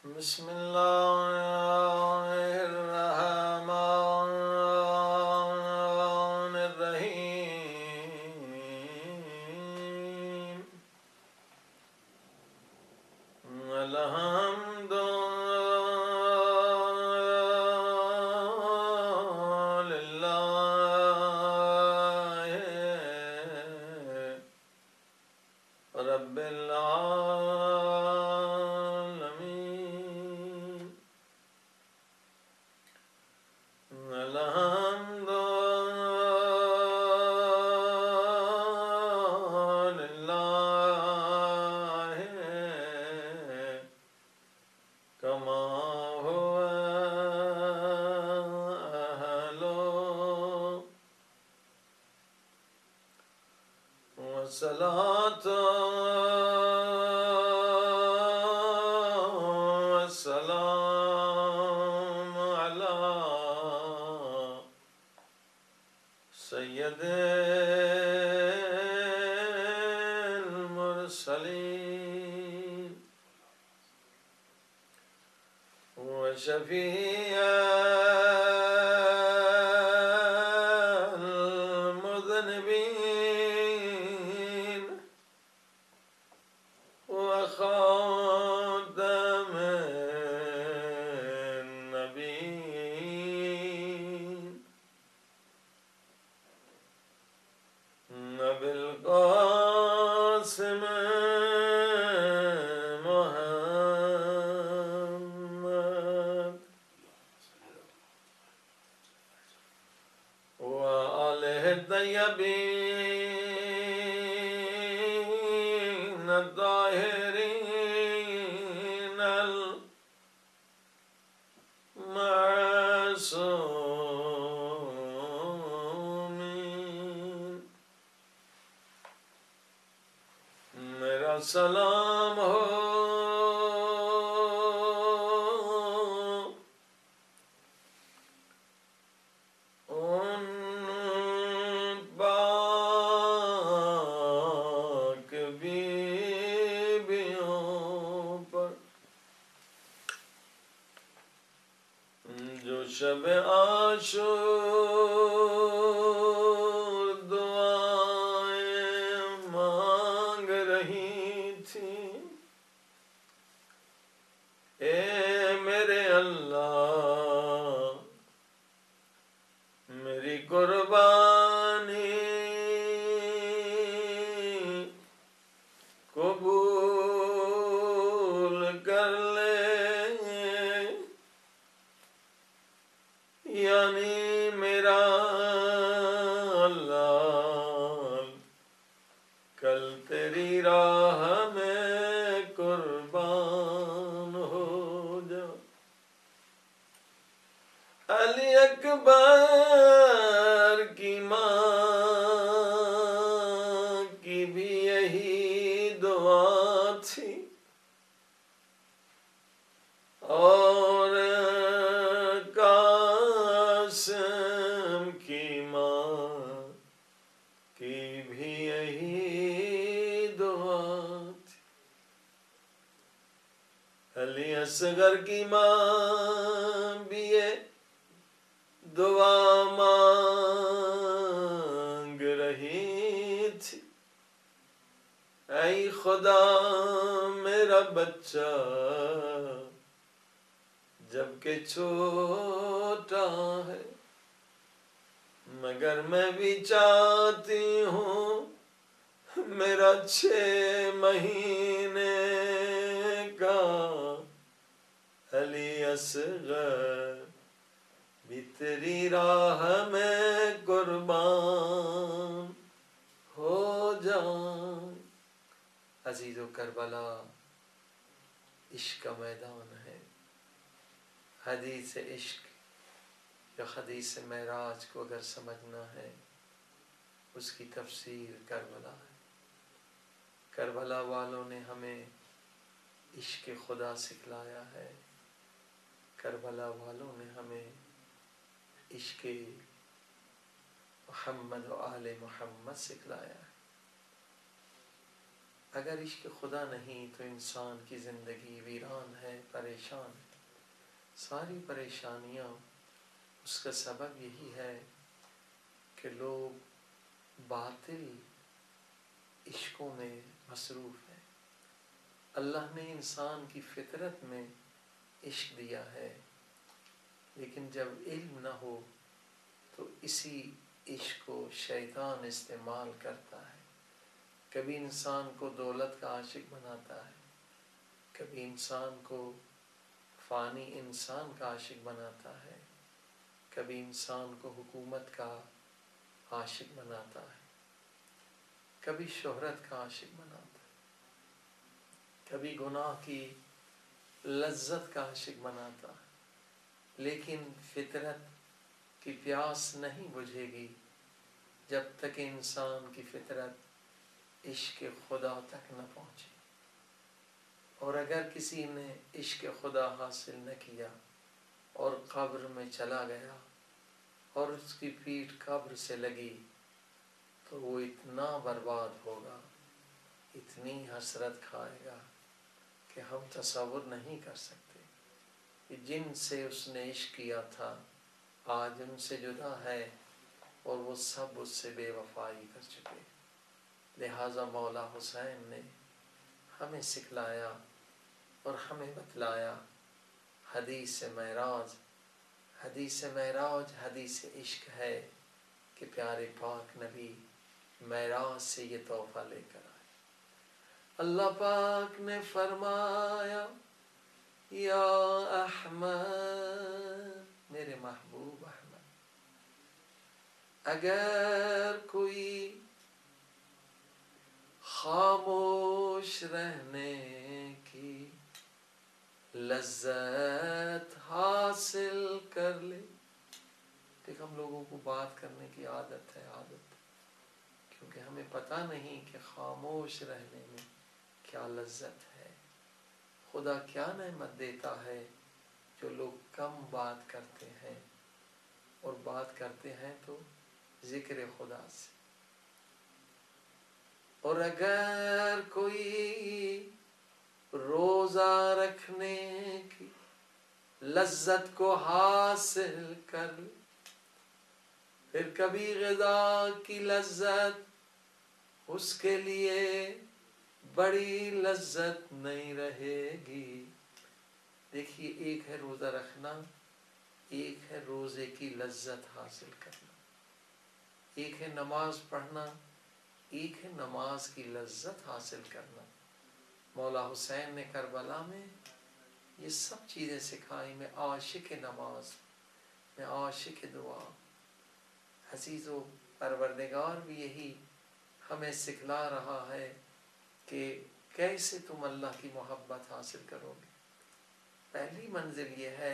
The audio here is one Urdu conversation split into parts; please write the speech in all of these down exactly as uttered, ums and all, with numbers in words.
بسم الله الرحمن الرحيم الحمد لله رب العالمين الحمد لله كما هو أهله والصلاة والسلام على سيد المرسلين وشفيع المذنبين وخاتم النبيين نبي القاسم محمد وآله الطيبين الطاهرين المعصومين میرا سلام ہو ان پاک بیبیوں پر جو شب عاشور دعائیں مانگ رہی تھی اے میرے اللہ میری قربانی قبول کر لے یعنی میرا اللہ کل تیری راہ میں قربان ہو جا علی اکبر کی ماں کی بھی یہی دعا تھی اور قاسم کی ماں کی بھی یہی دعا تھی علی اصغر کی ماں بھی یہ دعا مانگ رہی تھی اے خدا میرا بچہ جبکہ چھوٹا ہے مگر میں بھی چاہتی ہوں میرا چھ مہینے کا علی اصغر بھی تیری راہ میں قربان ہو جائے عزیز و کربلا عشق کا میدان ہے حدیث عشق یا حدیث معراج کو اگر سمجھنا ہے اس کی تفسیر کربلا ہے کربلا والوں نے ہمیں عشق خدا سکھلایا ہے کربلا والوں نے ہمیں عشق محمد و آل محمد سکھلایا ہے اگر عشق خدا نہیں تو انسان کی زندگی ویران ہے، پریشان ہے۔ ساری پریشانیاں اس کا سبب یہی ہے کہ لوگ باطل عشقوں میں مصروف ہیں۔ اللہ نے انسان کی فطرت میں عشق دیا ہے، لیکن جب علم نہ ہو تو اسی عشق کو شیطان استعمال کرتا ہے۔ کبھی انسان کو دولت کا عاشق بناتا ہے، کبھی انسان کو فانی انسان کا عاشق بناتا ہے، کبھی انسان کو حکومت کا عاشق بناتا ہے، کبھی شہرت کا عاشق بناتا ہے، کبھی گناہ کی لذت کا عاشق بناتا ہے۔ لیکن فطرت کی پیاس نہیں بجھے گی جب تک انسان کی فطرت عشق خدا تک نہ پہنچے۔ اور اگر کسی نے عشق خدا حاصل نہ کیا اور قبر میں چلا گیا اور اس کی پیٹھ قبر سے لگی تو وہ اتنا برباد ہوگا، اتنی حسرت کھائے گا کہ ہم تصور نہیں کر سکتے کہ جن سے اس نے عشق کیا تھا آج ان سے جدا ہے اور وہ سب اس سے بے وفائی کر چکے۔ لہٰذا مولا حسین نے ہمیں سکھلایا اور ہمیں بتلایا حدیث معراج۔ حدیث معراج حدیث عشق ہے کہ پیارے پاک نبی معراج سے یہ تحفہ لے کر آئے۔ اللہ پاک نے فرمایا یا احمد، میرے محبوب احمد، اگر کوئی خاموش رہنے کی لذت حاصل کر لے۔ دیکھ ہم لوگوں کو بات کرنے کی عادت ہے عادت کیونکہ ہمیں پتہ نہیں کہ خاموش رہنے میں کیا لذت ہے، خدا کیا نعمت دیتا ہے جو لوگ کم بات کرتے ہیں اور بات کرتے ہیں تو ذکر خدا سے۔ اور اگر کوئی روزہ رکھنے کی لذت کو حاصل کر لے، پھر کبھی غذا کی لذت اس کے لیے بڑی لذت نہیں رہے گی۔ دیکھیے ایک ہے روزہ رکھنا، ایک ہے روزے کی لذت حاصل کرنا، ایک ہے نماز پڑھنا، ایک ہے نماز کی لذت حاصل کرنا۔ مولا حسین نے کربلا میں یہ سب چیزیں سکھائی۔ میں عاشق نماز، میں عاشق دعا۔ عزیزو پروردگار بھی یہی ہمیں سکھلا رہا ہے کہ کیسے تم اللہ کی محبت حاصل کرو گے۔ پہلی منزل یہ ہے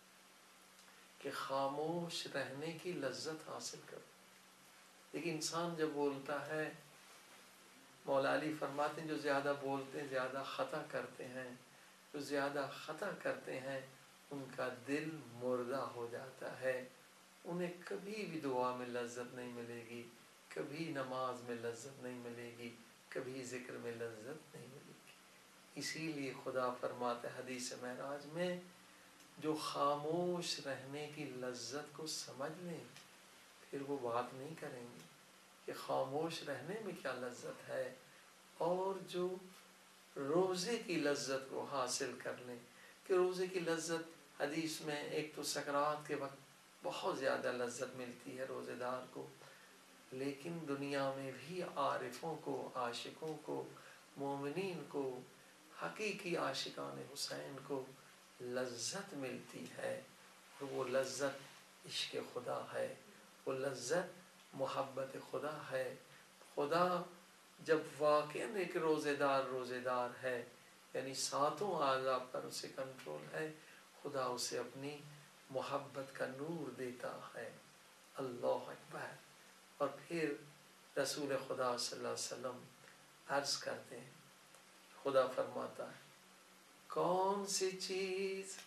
کہ خاموش رہنے کی لذت حاصل کرو۔ لیکن انسان جب بولتا ہے، مولا علی فرماتے ہیں جو زیادہ بولتے ہیں زیادہ خطا کرتے ہیں، جو زیادہ خطا کرتے ہیں ان کا دل مردہ ہو جاتا ہے، انہیں کبھی بھی دعا میں لذت نہیں ملے گی، کبھی نماز میں لذت نہیں ملے گی، کبھی ذکر میں لذت نہیں ملے گی۔ اسی لیے خدا فرماتا ہے حدیث معراج میں جو خاموش رہنے کی لذت کو سمجھ لیں پھر وہ بات نہیں کریں گے کہ خاموش رہنے میں کیا لذت ہے، اور جو روزے کی لذت کو حاصل کر لیں کہ روزے کی لذت حدیث میں ایک تو سکرات کے وقت بہت زیادہ لذت ملتی ہے روزے دار کو، لیکن دنیا میں بھی عارفوں کو، عاشقوں کو، مومنین کو، حقیقی عاشقان حسین کو لذت ملتی ہے، اور وہ لذت عشق خدا ہے، وہ لذت محبت خدا ہے۔ خدا جب واقعاً ایک روزے دار روزے دار ہے، یعنی ساتوں اعضاء پر اسے کنٹرول ہے، خدا اسے اپنی محبت کا نور دیتا ہے۔ اللہ اکبر۔ اور پھر رسول خدا صلی اللہ علیہ وسلم عرض کرتے ہیں، خدا فرماتا ہے کون سی چیز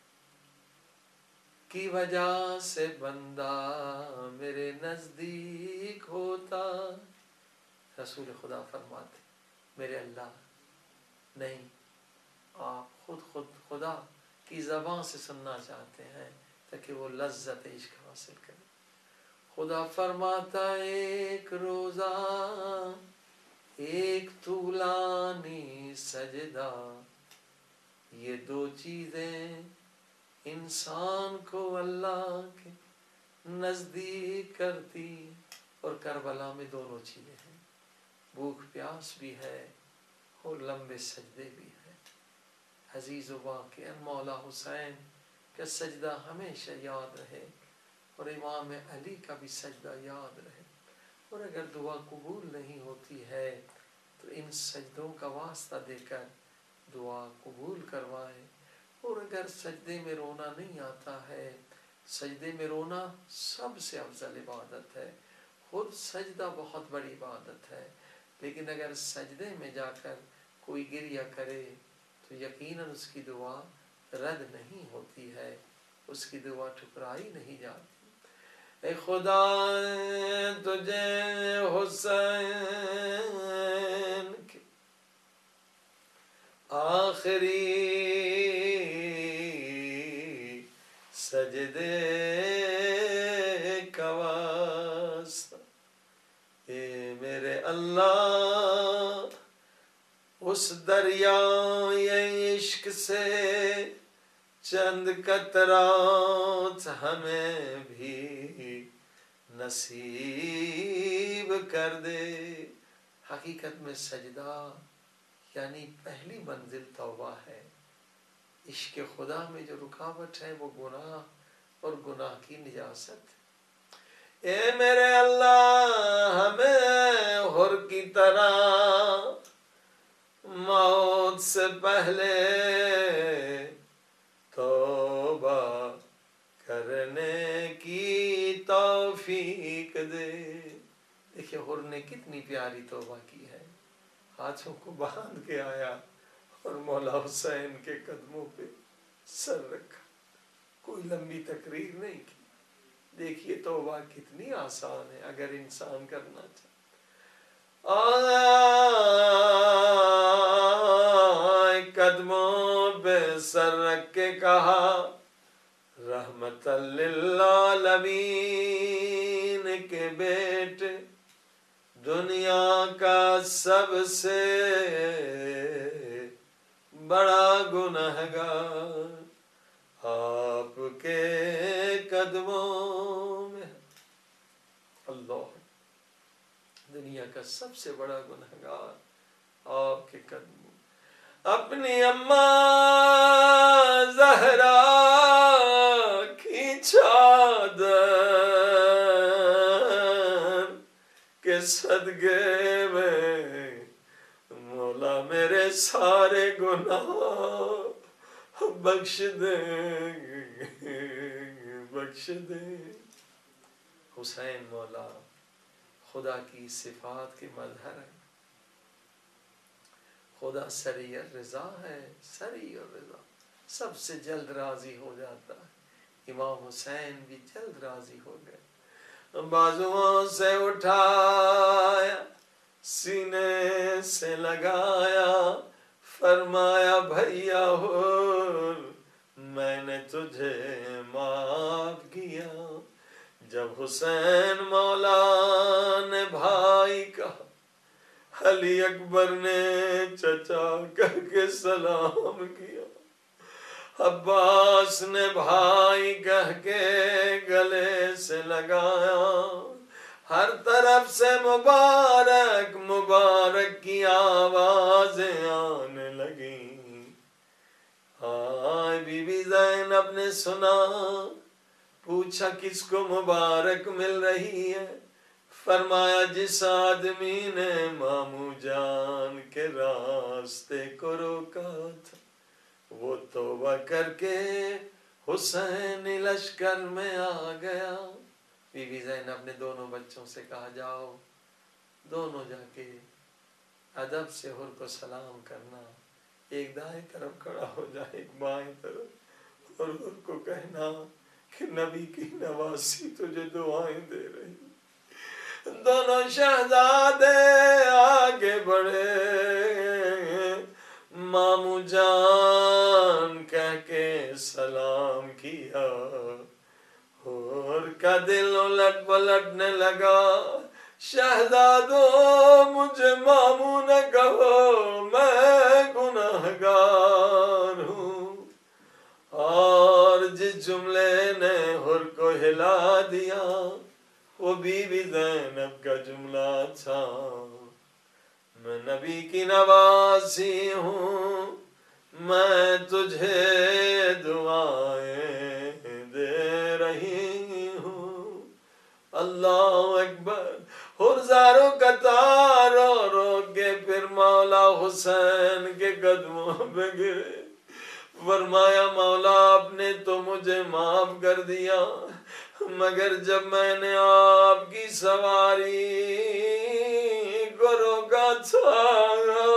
کی وجہ سے بندہ میرے نزدیک ہوتا، رسول خدا فرماتے میرے اللہ نہیں، آپ خود خود خدا کی زبان سے سننا چاہتے ہیں تاکہ وہ لذت عشق حاصل کرے۔ خدا فرماتا ایک روزہ ایک طولانی سجدہ، یہ دو چیزیں انسان کو اللہ کے نزدیک کرتی، اور کربلا میں دونوں چیزیں ہیں، بھوک پیاس بھی ہے اور لمبے سجدے بھی ہیں۔ عزیز و باقی مولا حسین کا سجدہ ہمیشہ یاد رہے، اور امام علی کا بھی سجدہ یاد رہے، اور اگر دعا قبول نہیں ہوتی ہے تو ان سجدوں کا واسطہ دے کر دعا قبول کروائے۔ اور اگر سجدے میں رونا نہیں آتا ہے، سجدے میں رونا سب سے افضل عبادت ہے، خود سجدہ بہت بڑی عبادت ہے، لیکن اگر سجدے میں جا کر کوئی گریہ کرے تو یقیناً اس کی دعا رد نہیں ہوتی ہے، اس کی دعا ٹھکرائی نہیں جاتی۔ اے خدا تجھے حسین کے آخری سجدے کا واسطہ، اے میرے اللہ اس دریائے عشق سے چند قطرات ہمیں بھی نصیب کر دے۔ حقیقت میں سجدہ یعنی پہلی منزل توبہ ہے۔ عشق خدا میں جو رکاوٹ ہے وہ گناہ اور گناہ کی نجاست۔ اے میرے اللہ ہمیں حر کی طرح موت سے پہلے توبہ کرنے کی توفیق دے۔ دیکھیں حر نے کتنی پیاری توبہ کی ہے، ہاتھوں کو باندھ کے آیا اور مولا حسین کے قدموں پہ سر رکھا، کوئی لمبی تقریر نہیں کی۔ دیکھیے توبہ کتنی آسان ہے اگر انسان کرنا چاہے۔ آئے قدموں پہ سر رکھ کے کہا رحمت للعالمین کے بیٹے، دنیا کا سب سے بڑا گنہگار آپ کے قدموں میں۔ اللہ، دنیا کا سب سے بڑا گنہگار آپ کے قدموں۔ اپنی اماں زہرا کی چادر کے صدقے میں مولا میرے سارے گناہ بخش دے بخش دے۔ حسین مولا خدا کی صفات کے مظہر ہے، خدا سریع الرضا ہے، سریع الرضا، سب سے جلد راضی ہو جاتا ہے۔ امام حسین بھی جلد راضی ہو گئے، بازوؤں سے اٹھایا، سینے سے لگایا، فرمایا بھیا حر میں نے تجھے معاف کیا۔ جب حسین مولا نے بھائی کہا، علی اکبر نے چچا کہہ کے سلام کیا، عباس نے بھائی کہہ کے گلے سے لگایا، ہر طرف سے مبارک مبارک کی آوازیں آنے لگیں۔ آئے بی بی زینب نے سنا، پوچھا کس کو مبارک مل رہی ہے؟ فرمایا جس آدمی نے ماموں جان کے راستے کو روکا تھا، وہ توبہ کر کے حسین لشکر میں آ گیا۔ بی بی زینب نے دونوں بچوں سے کہا جاؤ، دونوں جا کے ادب سے حر کو سلام کرنا، ایک دائیں طرف کھڑا ہو جائے ایک بائیں طرف، اور حر کو کہنا کہ نبی کی نواسی تجھے دعائیں دے رہی، دونوں شہزادے آگے بڑھے، ماموں جان کہہ کے سلام کیا، اور کا دل الٹ پلٹنے لگا، شہزادوں مجھے ماموں نہ کہو، میں گناہگار ہوں۔ اور جس جملے نے حر کو ہلا دیا وہ بی بی زینب کا جملہ تھا، میں نبی کی نواسی ہوں، میں تجھے دعائیں دے رہی ہوں۔ اللہ اکبر۔ حرزاروں قطار رو رو کے پھر مولا حسین کے قدموں پہ گرے، فرمایا مولا آپ نے تو مجھے معاف کر دیا، مگر جب میں نے آپ کی سواری کو روکا تھا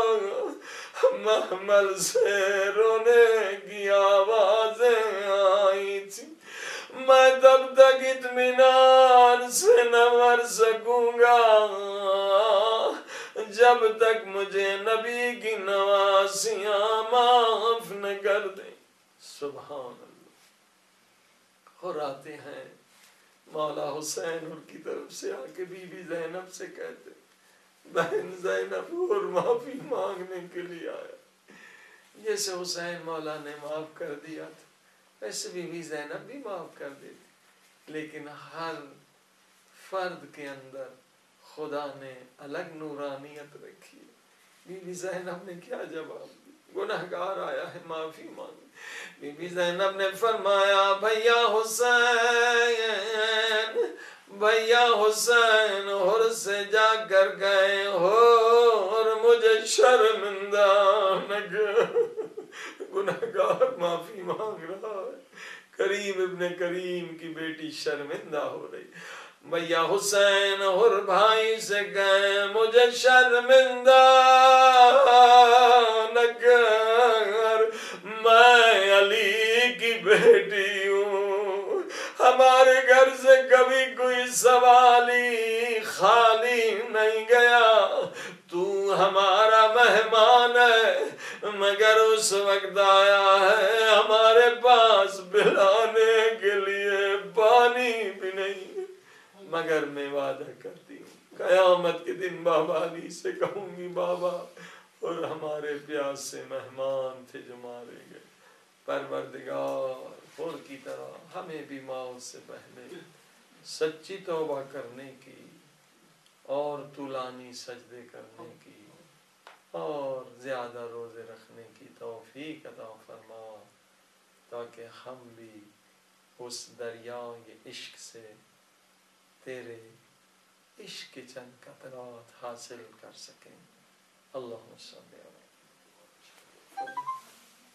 محمل سے رونے کی آوازیں آئی تھی، میں تب تک اطمینان سے نہ مر سکوں گا جب تک مجھے نبی کی نواسیاں معاف نہ کر دیں۔ سبحان اللہ۔ اور آتے ہیں مولا حسین اور کی طرف سے آ کے بی بی زینب سے کہتے، بہن زینب اور معافی مانگنے کے لیے آیا۔ جیسے حسین مولا نے معاف کر دیا تھا ویسے بی بی زینب بھی معاف کر دیتی، لیکن ہر فرد کے اندر خدا نے الگ نورانیت رکھی۔ بی بی زینب نے کیا جواب دیا؟ گناہگار آیا ہے معافی مانگ۔ بی بی زینب نے فرمایا، بھیا حسین، بھیا حسین حر سے جا کر گئے ہو اور مجھے شرمندہ نہ کر۔ گناہگار معافی مانگ رہا ہے، کریم ابن کریم کی بیٹی شرمندہ ہو رہی۔ بھیا حسین حر بھائی سے گئے، مجھے شرمندہ نہ کر، میں علی کی بیٹی ہوں، ہمارے گھر سے کبھی کوئی سوالی خالی نہیں گیا، تو ہمارا مہمان ہے، مگر اس وقت آیا ہے ہمارے پاس پلانے کے لیے پانی بھی نہیں، مگر میں وعدہ کرتی ہوں قیامت کے دن بابا علی سے کہوں گی، بابا اور ہمارے پیاس سے مہمان تھے جو مارے گئے۔ پروردگار حر کی طرح ہمیں بھی موت سے پہلے سچی توبہ کرنے کی اور طولانی سجدے کرنے کی اور زیادہ روزے رکھنے کی توفیق عطا فرما، تاکہ ہم بھی اس دریائے عشق سے تیرے عشق کے چند قطرات حاصل کر سکیں۔ اللہم صلی اللہ